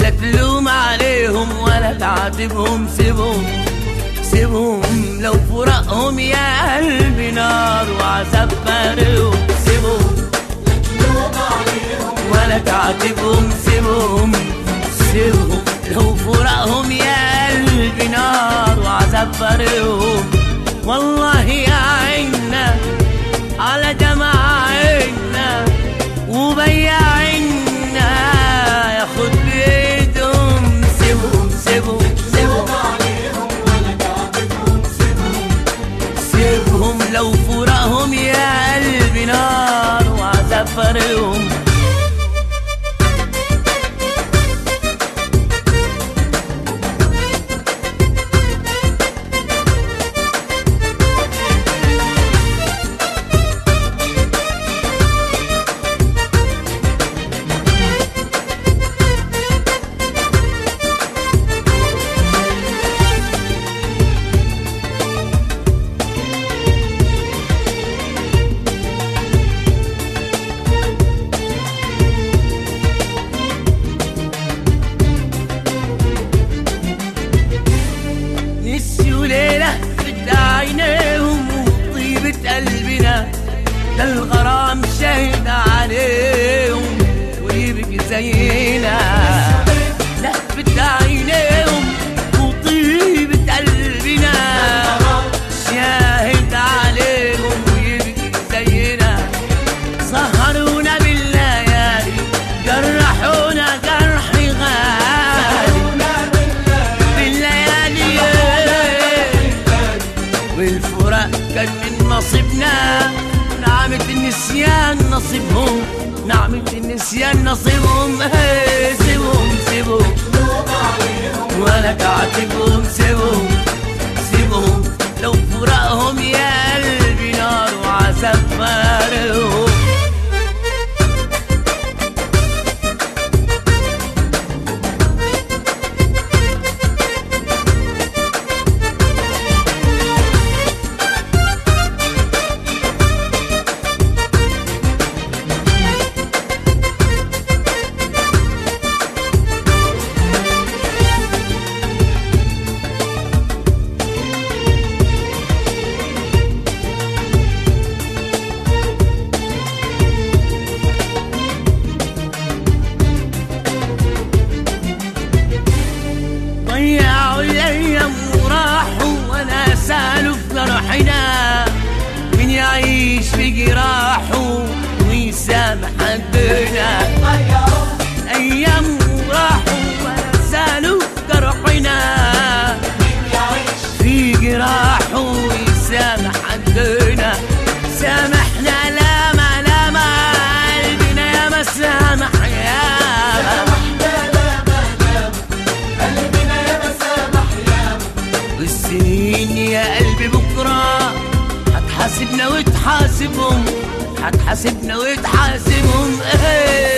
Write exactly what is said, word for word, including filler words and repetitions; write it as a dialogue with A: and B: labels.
A: لا تلوم عليهم ولا تعاتبهم، سيبهم سيبهم لو فراقهم يا قلبي نار وعذاب فارقهم، سيبهم
B: لا تلوم عليهم
A: ولا تعاتبهم، سيبهم سيبهم لو فراقهم يا قلبي نار وعذاب فارقهم. والله يا عينا على جماعنا وبياعنا ياخد بيدهم، سيبهم سيبهم سيبهم
B: عليهم ولا تعاتبهم، سيبهم
A: سيبهم لو فراقهم يا قلبي نار وعذاب فارقهم. نسيوا ليلة فت عينيهم وطيبة قلبنا، ده الغرام شاهد عليهم ويبكي زينا. لفت عينيهم وطيبة قلبنا شاهد عليهم ويبكي زينا. سهرونا بالليالي جرحونا جرح غالي بالليالي، والفراق كان من نصيبنا. نعمة النسيان نصيبهم، نعمة النسيان نصيبهم. سيبهم سيبهم ولا تعاتبهم، سيبهم سيبهم لو فراقهم يا قلبي نار وعذاب فارقهم. ضيعوا الايام وراحوا وانا سالوا في جرحنا. مين يعيش في جراحه ويسامح حدنا؟ ايام وراحوا وانا سالوا في جرحنا. في جراحه ويسامح حدنا. سامحنا لاما لاما قلبنا يا ما سامح ياما. والسنين يا قلبي بكرة هتحاسبنا وتحاسبهم، هتحاسبنا وتحاسبهم.